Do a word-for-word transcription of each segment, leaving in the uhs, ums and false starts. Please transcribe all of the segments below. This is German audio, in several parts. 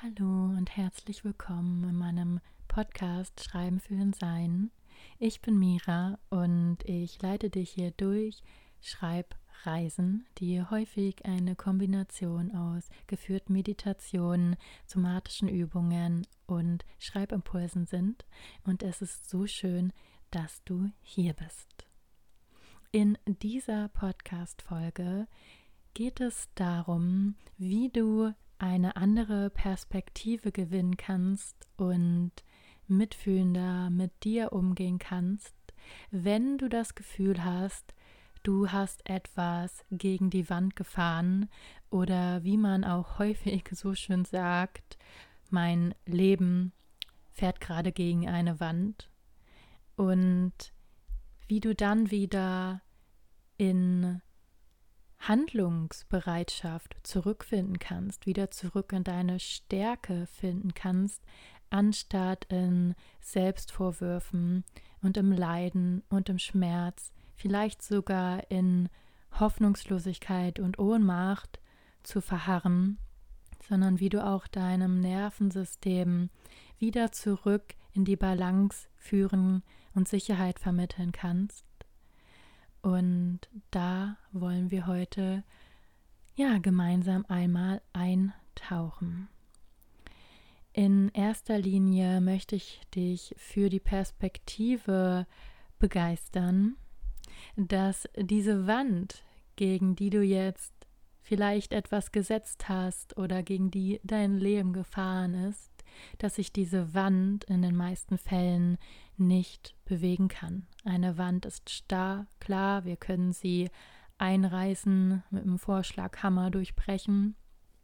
Hallo und herzlich willkommen in meinem Podcast Schreiben, Fühlen, Sein. Ich bin Mira und ich leite dich hier durch Schreibreisen, die häufig eine Kombination aus geführten Meditationen, somatischen Übungen und Schreibimpulsen sind. Und es ist so schön, dass du hier bist. In dieser Podcast-Folge geht es darum, wie du eine andere Perspektive gewinnen kannst und mitfühlender mit dir umgehen kannst, wenn du das Gefühl hast, du hast etwas gegen die Wand gefahren oder wie man auch häufig so schön sagt, mein Leben fährt gerade gegen eine Wand, und wie du dann wieder in Handlungsbereitschaft zurückfinden kannst, wieder zurück in deine Stärke finden kannst, anstatt in Selbstvorwürfen und im Leiden und im Schmerz, vielleicht sogar in Hoffnungslosigkeit und Ohnmacht zu verharren, sondern wie du auch deinem Nervensystem wieder zurück in die Balance führen und Sicherheit vermitteln kannst. Und da wollen wir heute ja gemeinsam einmal eintauchen. In erster Linie möchte ich dich für die Perspektive begeistern, dass diese Wand, gegen die du jetzt vielleicht etwas gesetzt hast oder gegen die dein Leben gefahren ist, dass sich diese Wand in den meisten Fällen nicht bewegen kann. Eine Wand ist starr, klar, wir können sie einreißen, mit einem Vorschlaghammer durchbrechen,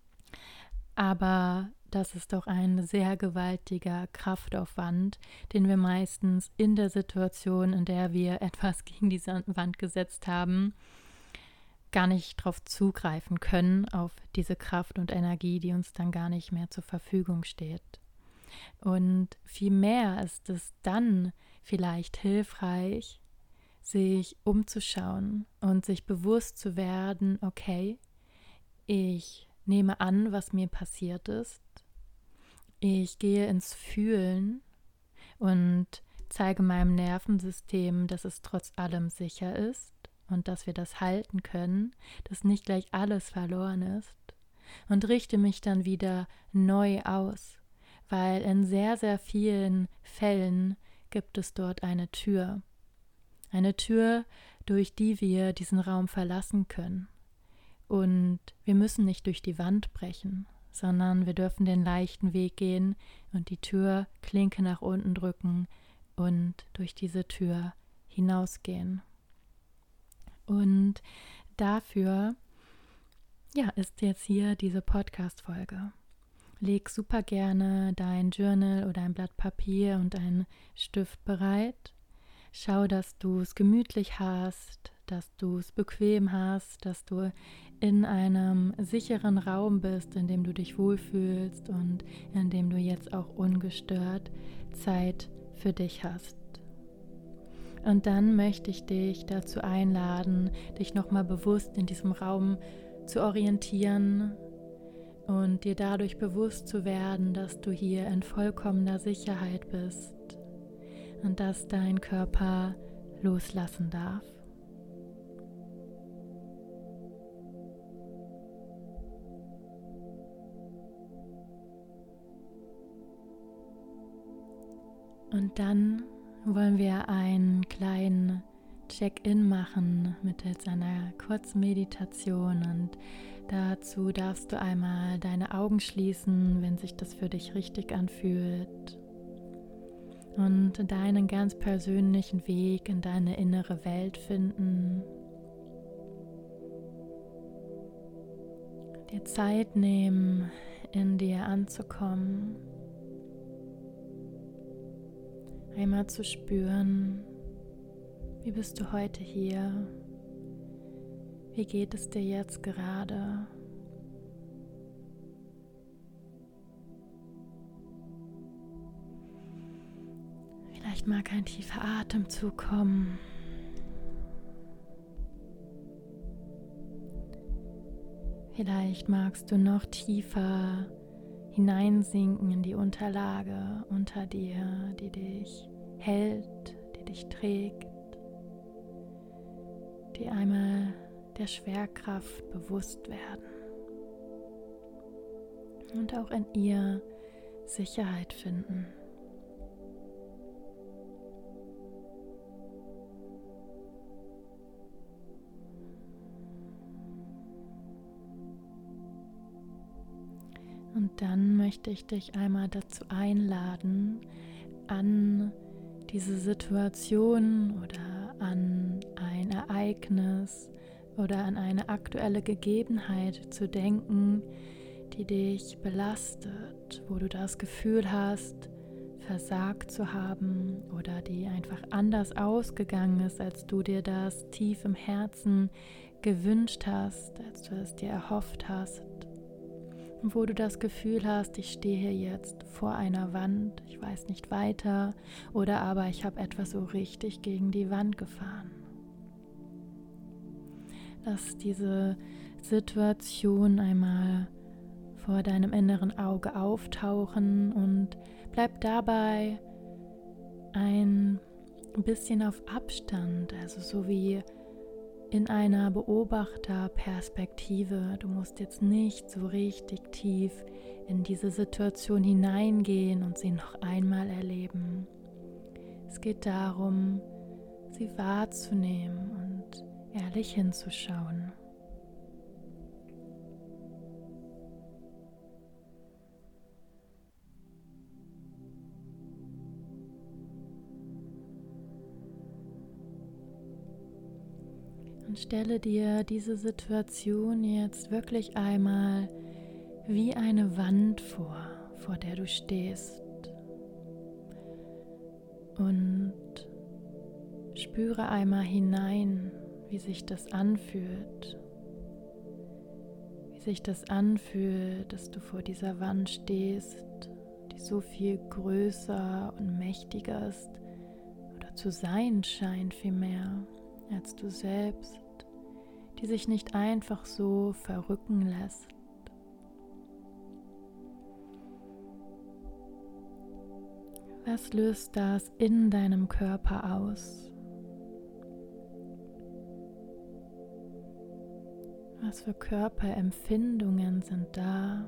aber das ist doch ein sehr gewaltiger Kraftaufwand, den wir meistens in der Situation, in der wir etwas gegen diese Wand gesetzt haben, gar nicht darauf zugreifen können, auf diese Kraft und Energie, die uns dann gar nicht mehr zur Verfügung steht. Und vielmehr ist es dann vielleicht hilfreich, sich umzuschauen und sich bewusst zu werden, okay, ich nehme an, was mir passiert ist, ich gehe ins Fühlen und zeige meinem Nervensystem, dass es trotz allem sicher ist und dass wir das halten können, dass nicht gleich alles verloren ist, und richte mich dann wieder neu aus, weil in sehr, sehr vielen Fällen gibt es dort eine Tür. Eine Tür, durch die wir diesen Raum verlassen können. Und wir müssen nicht durch die Wand brechen, sondern wir dürfen den leichten Weg gehen und die Türklinke nach unten drücken und durch diese Tür hinausgehen. Und dafür ja, ist jetzt hier diese Podcast-Folge. Leg super gerne dein Journal oder ein Blatt Papier und einen Stift bereit. Schau, dass du es gemütlich hast, dass du es bequem hast, dass du in einem sicheren Raum bist, in dem du dich wohlfühlst und in dem du jetzt auch ungestört Zeit für dich hast. Und dann möchte ich dich dazu einladen, dich nochmal bewusst in diesem Raum zu orientieren und dir dadurch bewusst zu werden, dass du hier in vollkommener Sicherheit bist und dass dein Körper loslassen darf. Und dann wollen wir einen kleinen Check-in machen mittels einer kurzen Meditation, und dazu darfst du einmal deine Augen schließen, wenn sich das für dich richtig anfühlt, und deinen ganz persönlichen Weg in deine innere Welt finden. Dir Zeit nehmen, in dir anzukommen, einmal zu spüren, wie bist du heute hier? Wie geht es dir jetzt gerade? Vielleicht mag ein tiefer Atemzug kommen. Vielleicht magst du noch tiefer hineinsinken in die Unterlage unter dir, die dich hält, die dich trägt, die einmal der Schwerkraft bewusst werden und auch in ihr Sicherheit finden. Und dann möchte ich dich einmal dazu einladen, an diese Situation oder an ein Ereignis oder an eine aktuelle Gegebenheit zu denken, die dich belastet, wo du das Gefühl hast, versagt zu haben oder die einfach anders ausgegangen ist, als du dir das tief im Herzen gewünscht hast, als du es dir erhofft hast. Und wo du das Gefühl hast, ich stehe hier jetzt vor einer Wand, ich weiß nicht weiter, oder aber ich habe etwas so richtig gegen die Wand gefahren. Lass diese Situation einmal vor deinem inneren Auge auftauchen und bleib dabei ein bisschen auf Abstand, also so wie in einer Beobachterperspektive. Du musst jetzt nicht so richtig tief in diese Situation hineingehen und sie noch einmal erleben. Es geht darum, sie wahrzunehmen und ehrlich hinzuschauen. Und stelle dir diese Situation jetzt wirklich einmal wie eine Wand vor, vor der du stehst. Und spüre einmal hinein, wie sich das anfühlt. Wie sich das anfühlt, dass du vor dieser Wand stehst, die so viel größer und mächtiger ist oder zu sein scheint vielmehr als du selbst, die sich nicht einfach so verrücken lässt. Was löst das in deinem Körper aus? Was für Körperempfindungen sind da?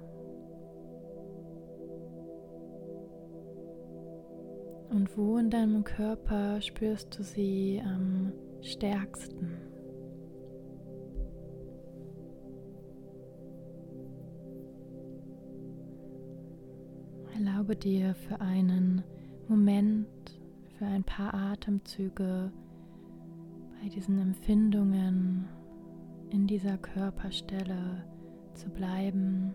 Und wo in deinem Körper spürst du sie am stärksten? Erlaube dir für einen Moment, für ein paar Atemzüge bei diesen Empfindungen in dieser Körperstelle zu bleiben.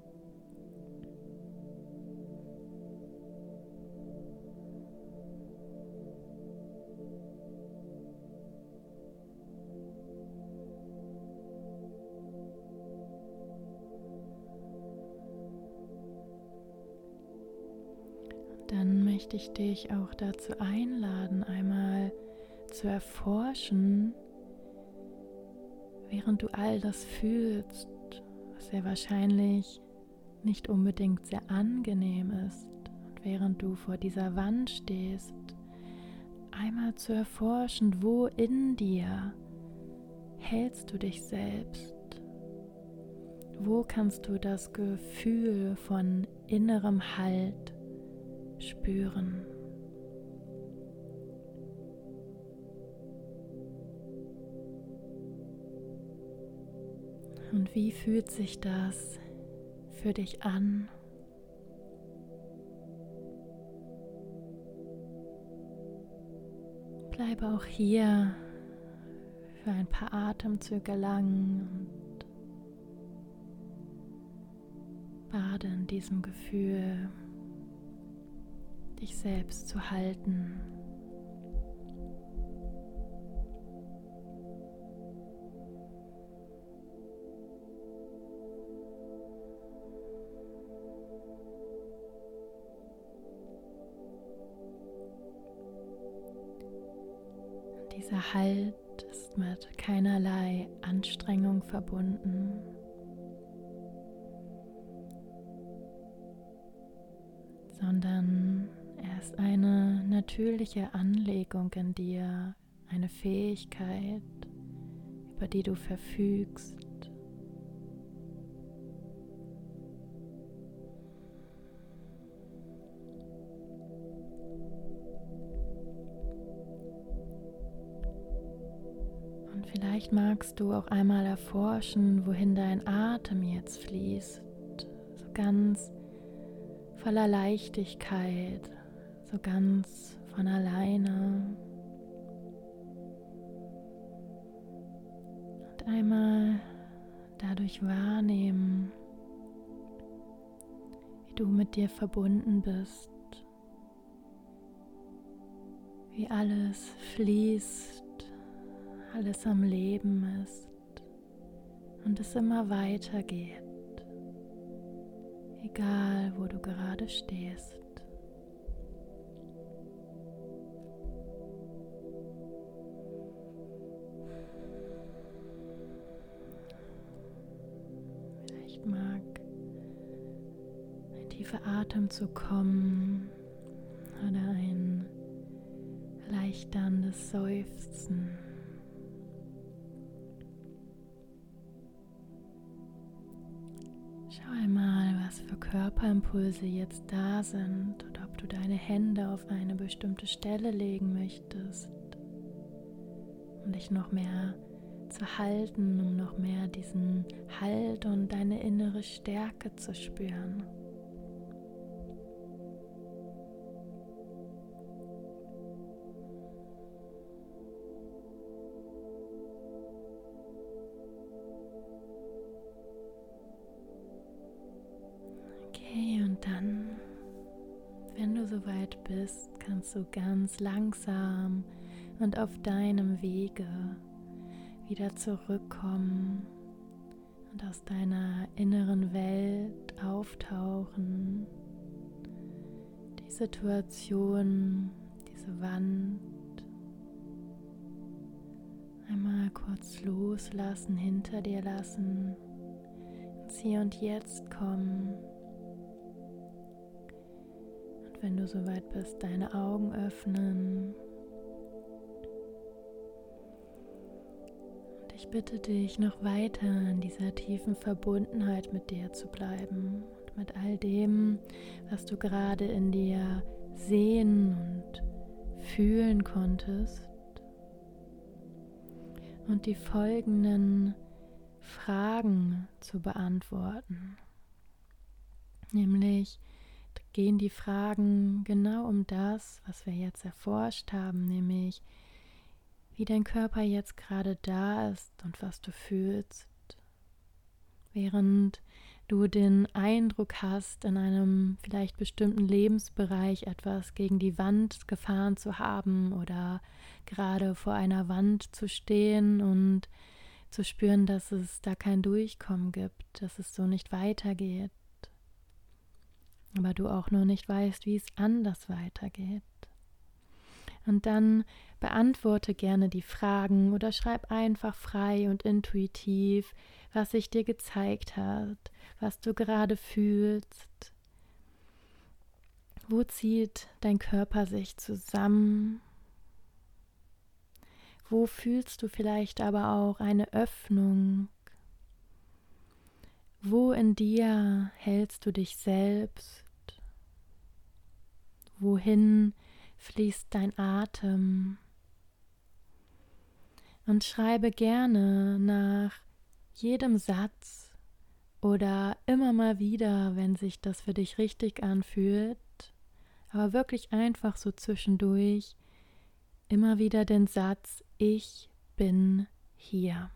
Dann möchte ich dich auch dazu einladen, einmal zu erforschen, während du all das fühlst, was sehr wahrscheinlich nicht unbedingt sehr angenehm ist, und während du vor dieser Wand stehst, einmal zu erforschen, wo in dir hältst du dich selbst? Wo kannst du das Gefühl von innerem Halt spüren? Und wie fühlt sich das für dich an? Bleibe auch hier für ein paar Atemzüge lang und bade in diesem Gefühl, dich selbst zu halten. Dieser Halt ist mit keinerlei Anstrengung verbunden. sondern er ist eine natürliche Anlegung in dir, eine Fähigkeit, über die du verfügst. Und vielleicht magst du auch einmal erforschen, wohin dein Atem jetzt fließt, so ganz voller Leichtigkeit, so ganz von alleine. Und einmal dadurch wahrnehmen, wie du mit dir verbunden bist, wie alles fließt, alles am Leben ist und es immer weitergeht, egal wo du gerade stehst. Vielleicht mag ein tiefer Atemzug kommen oder ein erleichterndes Seufzen. Schau einmal, was für Körperimpulse jetzt da sind oder ob du deine Hände auf eine bestimmte Stelle legen möchtest, um dich noch mehr zu halten, um noch mehr diesen Halt und deine innere Stärke zu spüren. Okay, und dann, wenn du soweit bist, kannst du ganz langsam und auf deinem Wege wieder zurückkommen und aus deiner inneren Welt auftauchen. Die Situation, diese Wand, einmal kurz loslassen, hinter dir lassen, ins Hier und Jetzt kommen. Und wenn du soweit bist, deine Augen öffnen. Und ich bitte dich, noch weiter in dieser tiefen Verbundenheit mit dir zu bleiben und mit all dem, was du gerade in dir sehen und fühlen konntest. Und die folgenden Fragen zu beantworten. Nämlich gehen die Fragen genau um das, was wir jetzt erforscht haben, nämlich wie dein Körper jetzt gerade da ist und was du fühlst, während du den Eindruck hast, in einem vielleicht bestimmten Lebensbereich etwas gegen die Wand gefahren zu haben oder gerade vor einer Wand zu stehen und zu spüren, dass es da kein Durchkommen gibt, dass es so nicht weitergeht, aber du auch noch nicht weißt, wie es anders weitergeht. Und dann beantworte gerne die Fragen oder schreib einfach frei und intuitiv, was sich dir gezeigt hat, was du gerade fühlst. Wo zieht dein Körper sich zusammen? Wo fühlst du vielleicht aber auch eine Öffnung? Wo in dir hältst du dich selbst? Wohin fließt dein Atem? Und schreibe gerne nach jedem Satz oder immer mal wieder, wenn sich das für dich richtig anfühlt, aber wirklich einfach so zwischendurch, immer wieder den Satz: Ich bin hier.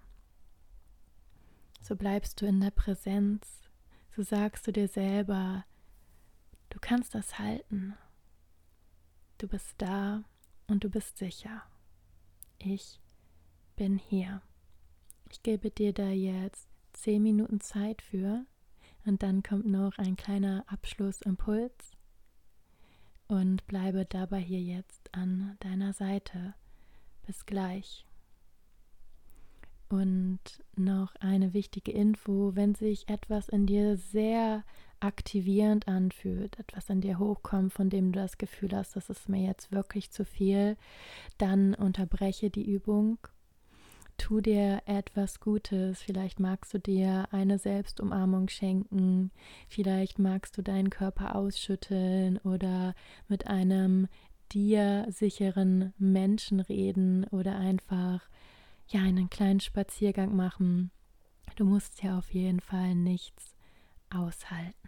So bleibst du in der Präsenz, so sagst du dir selber, du kannst das halten. Du bist da und du bist sicher. Ich bin hier. Ich gebe dir da jetzt zehn Minuten Zeit für und dann kommt noch ein kleiner Abschlussimpuls und bleibe dabei hier jetzt an deiner Seite. Bis gleich. Und noch eine wichtige Info: Wenn sich etwas in dir sehr aktivierend anfühlt, etwas in dir hochkommt, von dem du das Gefühl hast, das ist mir jetzt wirklich zu viel, dann unterbreche die Übung. Tu dir etwas Gutes. Vielleicht magst du dir eine Selbstumarmung schenken. Vielleicht magst du deinen Körper ausschütteln oder mit einem dir sicheren Menschen reden oder einfach ja einen kleinen Spaziergang machen. Du musst ja auf jeden Fall nichts aushalten.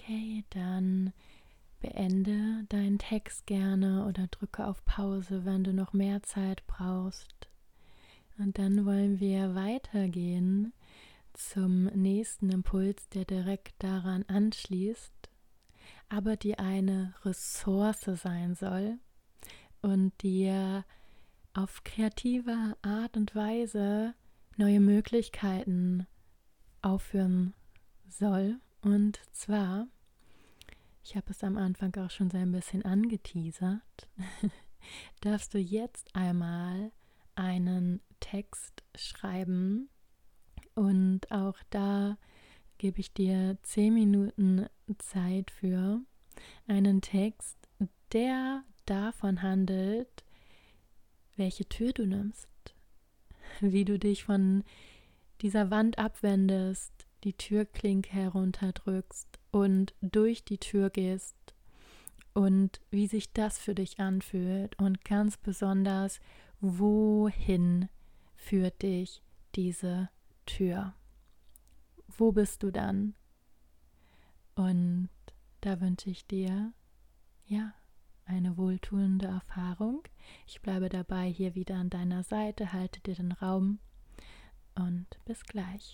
Okay, dann beende deinen Text gerne oder drücke auf Pause, wenn du noch mehr Zeit brauchst. Und dann wollen wir weitergehen zum nächsten Impuls, der direkt daran anschließt, aber die eine Ressource sein soll und dir auf kreative Art und Weise neue Möglichkeiten aufführen soll. Und zwar, ich habe es am Anfang auch schon so ein bisschen angeteasert, darfst du jetzt einmal einen Text schreiben und auch da gebe ich dir zehn Minuten Zeit für einen Text, der davon handelt, welche Tür du nimmst, wie du dich von dieser Wand abwendest, die Türklinke herunterdrückst und durch die Tür gehst und wie sich das für dich anfühlt und ganz besonders, wohin führt dich diese Tür? Wo bist du dann? Und da wünsche ich dir, ja, eine wohltuende Erfahrung. Ich bleibe dabei hier wieder an deiner Seite, halte dir den Raum und bis gleich.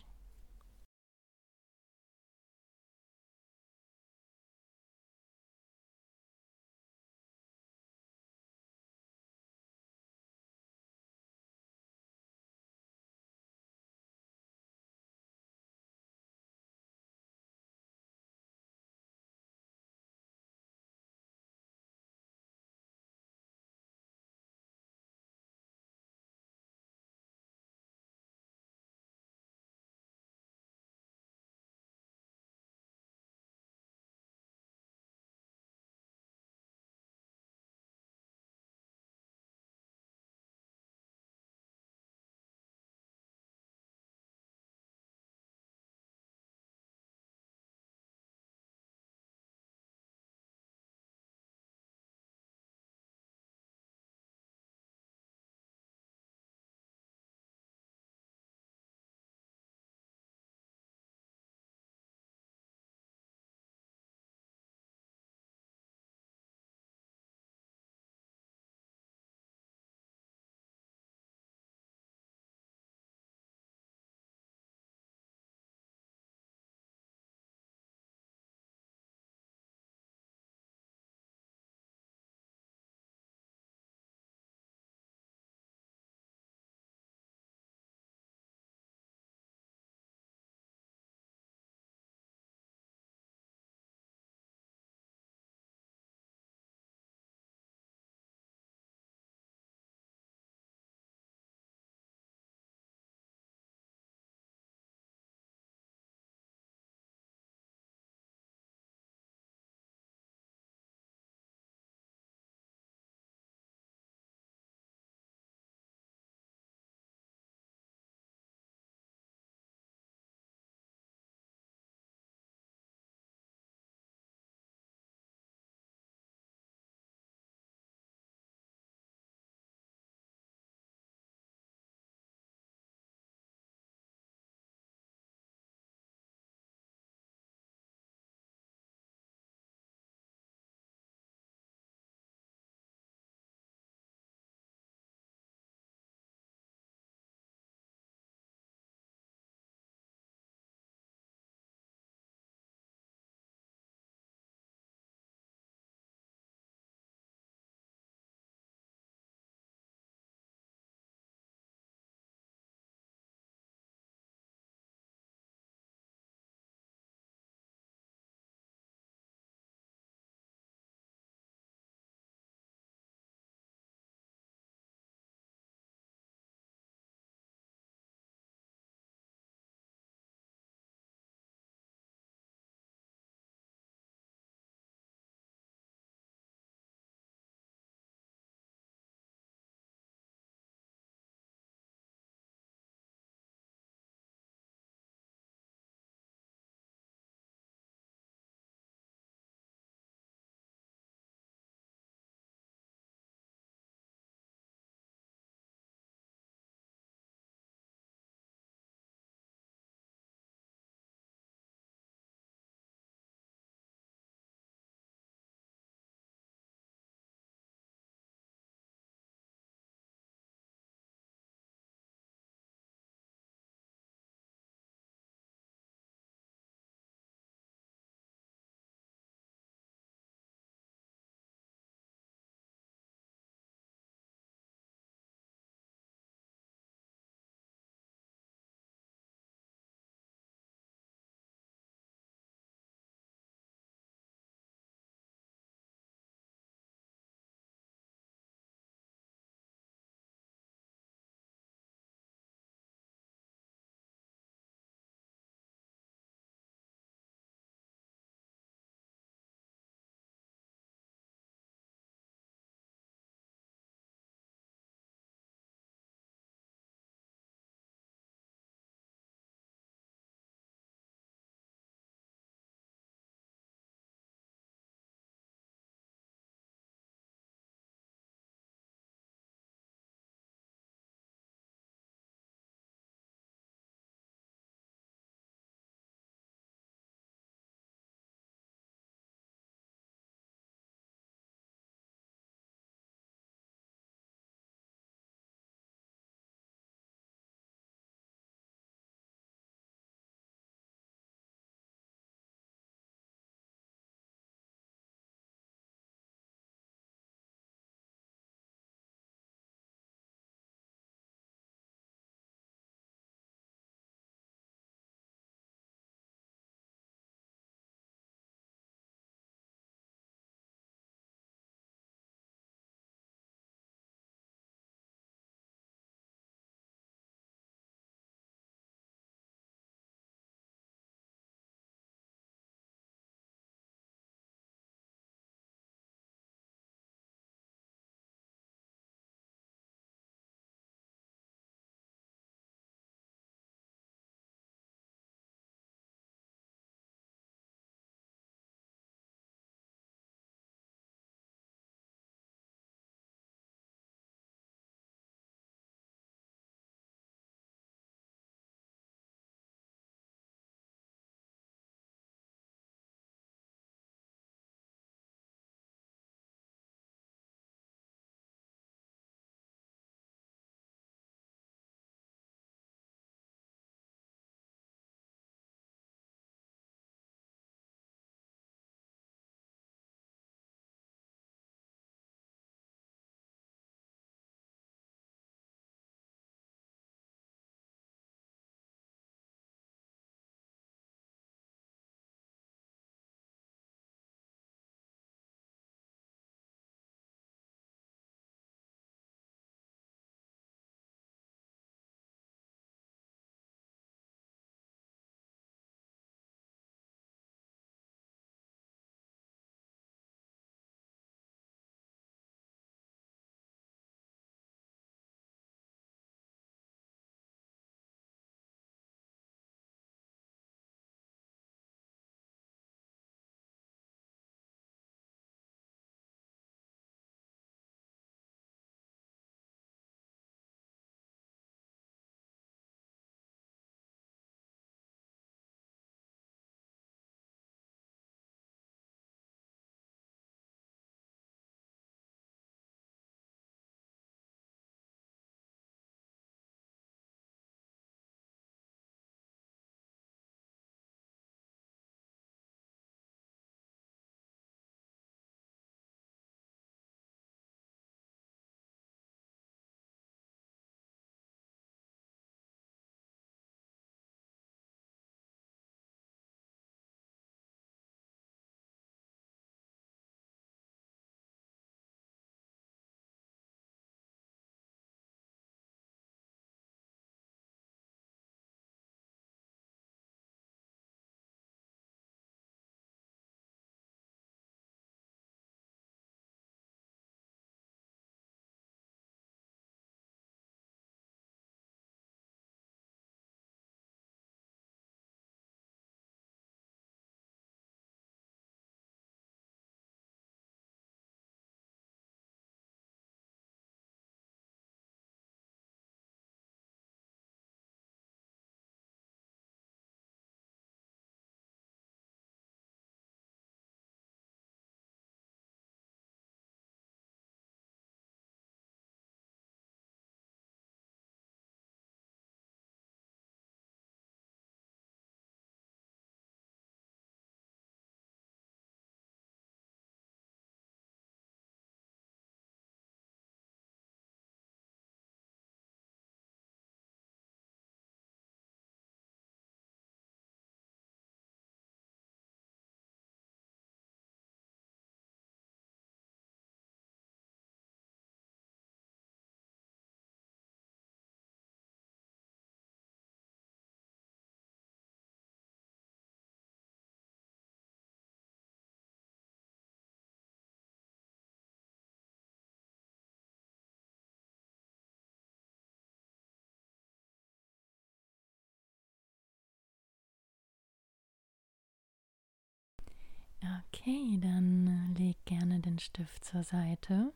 Okay, dann leg gerne den Stift zur Seite.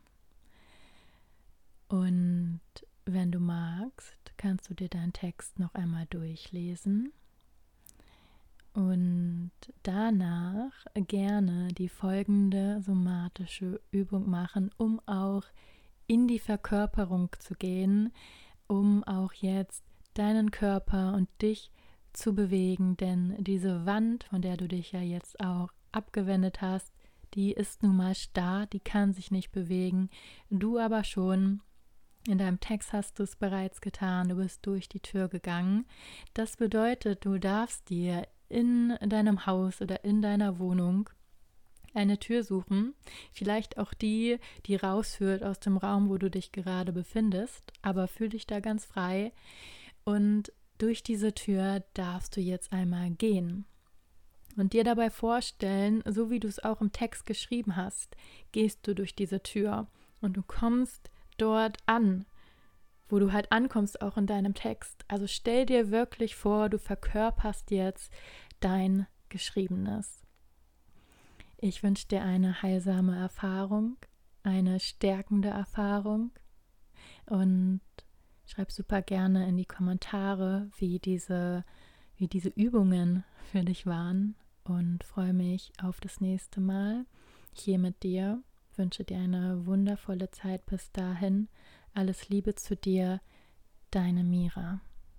Und wenn du magst, kannst du dir deinen Text noch einmal durchlesen und danach gerne die folgende somatische Übung machen, um auch in die Verkörperung zu gehen, um auch jetzt deinen Körper und dich zu bewegen, denn diese Wand, von der du dich ja jetzt auch abgewendet hast, die ist nun mal starr, die kann sich nicht bewegen, du aber schon. In deinem Text hast du es bereits getan, du bist durch die Tür gegangen. Das bedeutet, du darfst dir in deinem Haus oder in deiner Wohnung eine Tür suchen, vielleicht auch die, die rausführt aus dem Raum, wo du dich gerade befindest, aber fühl dich da ganz frei und durch diese Tür darfst du jetzt einmal gehen und dir dabei vorstellen, so wie du es auch im Text geschrieben hast, gehst du durch diese Tür und du kommst dort an, wo du halt ankommst, auch in deinem Text. Also stell dir wirklich vor, du verkörperst jetzt dein Geschriebenes. Ich wünsche dir eine heilsame Erfahrung, eine stärkende Erfahrung und schreib super gerne in die Kommentare, wie diese, wie diese Übungen für dich waren und freue mich auf das nächste Mal hier mit dir. Wünsche dir eine wundervolle Zeit bis dahin. Alles Liebe zu dir, deine Mira.